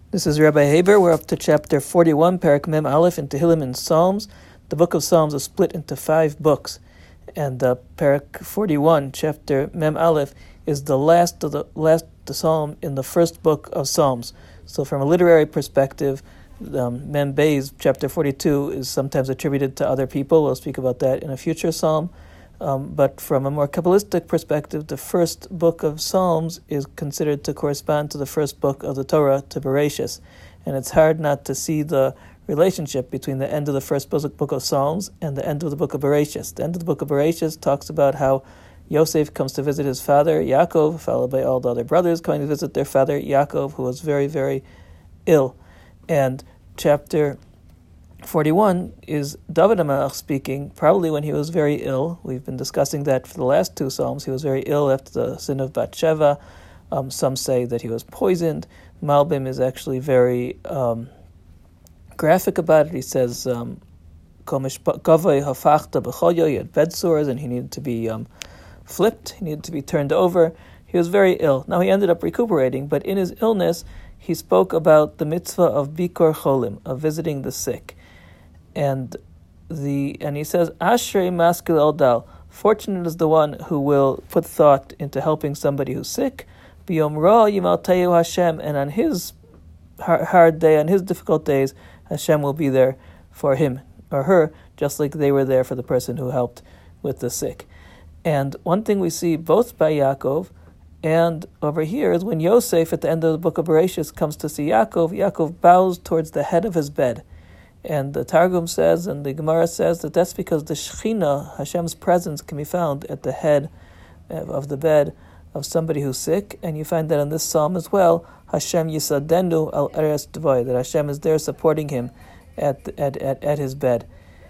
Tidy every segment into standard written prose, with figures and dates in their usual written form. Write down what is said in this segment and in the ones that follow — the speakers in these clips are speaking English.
This is Rabbi Haber. We're up to chapter 41, Parak Mem Aleph in Tehillim and Psalms. The book of Psalms is split into 5 books, and Parak 41, chapter Mem Aleph, is the last psalm in the first book of Psalms. So, from a literary perspective, Mem Beis, chapter 42, is sometimes attributed to other people. We'll speak about that in a future psalm. But from a more Kabbalistic perspective, the first book of Psalms is considered to correspond to the first book of the Torah, to Bereshis. And it's hard not to see the relationship between the end of the first book of Psalms and the end of the book of Bereshis. The end of the book of Bereshis talks about how Yosef comes to visit his father, Yaakov, followed by all the other brothers coming to visit their father, Yaakov, who was very, very ill. And chapter 41 is David HaMelech speaking, probably when he was very ill. We've been discussing that for the last 2 Psalms. He was very ill after the sin of Bathsheba. Some say that he was poisoned. Malbim is actually very graphic about it. He says, he had bed sores and he needed to be flipped. He needed to be turned over. He was very ill. Now he ended up recuperating, but in his illness, he spoke about the mitzvah of Bikor Cholim, of visiting the sick. And he says, Ashrei maskil el dal, fortunate is the one who will put thought into helping somebody who's sick. B'yom ra yimalteyu Hashem, and on his hard day, on his difficult days, Hashem will be there for him or her, just like they were there for the person who helped with the sick. And one thing we see both by Yaakov and over here is when Yosef, at the end of the book of Bereshis, comes to see Yaakov bows towards the head of his bed. And the Targum says, and the Gemara says, that that's because the Shekhinah, Hashem's presence, can be found at the head of the bed of somebody who's sick. And you find that in this psalm as well, Hashem Yisadenu al Eretz Dvoy, that Hashem is there supporting him at his bed.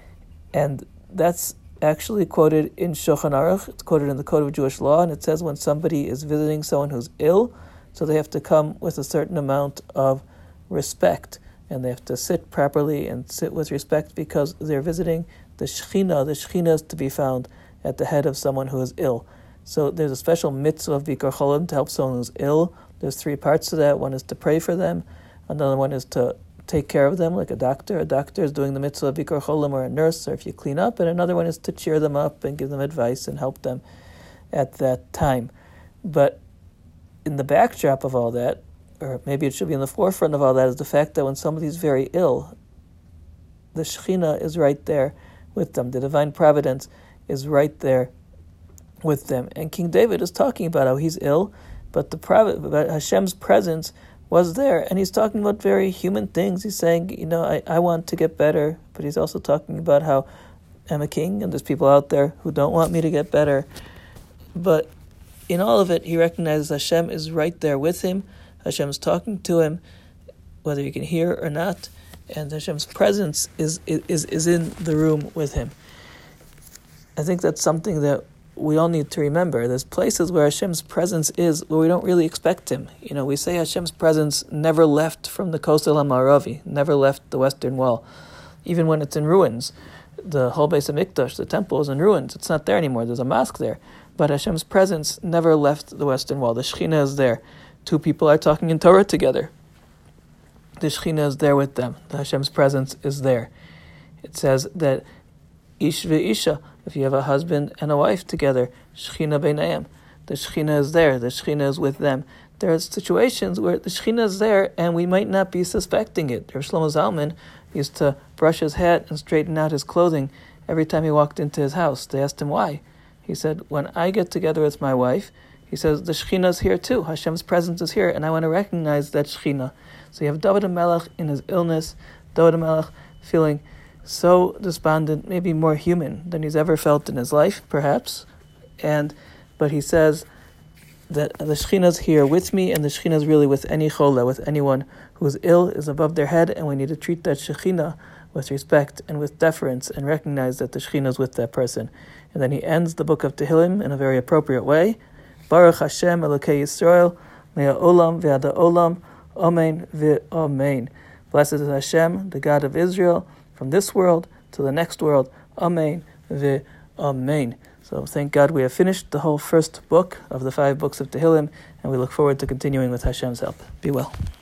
And that's actually quoted in Shulchan Aruch. It's quoted in the Code of Jewish Law, and it says when somebody is visiting someone who's ill, so they have to come with a certain amount of respect, and they have to sit properly and sit with respect because they're visiting the Shekhinah. The Shekhinah is to be found at the head of someone who is ill. So there's a special mitzvah of Bikor Cholim to help someone who's ill. There's 3 parts to that. One is to pray for them. Another one is to take care of them like a doctor. A doctor is doing the mitzvah of Bikor Cholim, or a nurse, or if you clean up. And another one is to cheer them up and give them advice and help them at that time. But in the backdrop of all that, or maybe it should be in the forefront of all that, is the fact that when somebody's very ill, the Shekhinah is right there with them. The divine providence is right there with them. And King David is talking about how he's ill, but Hashem's presence was there, and he's talking about very human things. He's saying, I want to get better, but he's also talking about how I'm a king, and there's people out there who don't want me to get better. But in all of it, he recognizes Hashem is right there with him. Hashem's talking to him, whether you can hear or not, and Hashem's presence is in the room with him. I think that's something that we all need to remember. There's places where Hashem's presence is where we don't really expect him. We say Hashem's presence never left from the Kosel HaMa'aravi, never left the Western Wall, even when it's in ruins. The whole Beis HaMikdash, the temple, is in ruins. It's not there anymore. There's a mosque there. But Hashem's presence never left the Western Wall. The Shekhinah is there. 2 people are talking in Torah together. The Shekhinah is there with them. The Hashem's presence is there. It says that Ish ve'isha, if you have a husband and a wife together, Shekhinah beinayim, the Shekhinah is there. The Shekhinah is with them. There are situations where the Shekhinah is there and we might not be suspecting it. Rav Shlomo Zalman used to brush his hat and straighten out his clothing every time he walked into his house. They asked him why. He said, when I get together with my wife, he says, the Shekhinah is here too. Hashem's presence is here, and I want to recognize that Shekhinah. So you have David HaMelech in his illness, David HaMelech feeling so despondent, maybe more human than he's ever felt in his life, perhaps. But he says that the Shekhinah is here with me, and the Shekhinah is really with any chola, with anyone who is ill, is above their head, and we need to treat that Shekhinah with respect and with deference, and recognize that the Shekhinah is with that person. And then he ends the book of Tehillim in a very appropriate way. Baruch Hashem Elokei Yisrael, Me'olam ve'ad olam, Amen ve'amen. Blessed is Hashem, the God of Israel, from this world to the next world. Amen ve'amen. So thank God we have finished the whole first book of the 5 books of Tehillim, and we look forward to continuing with Hashem's help. Be well.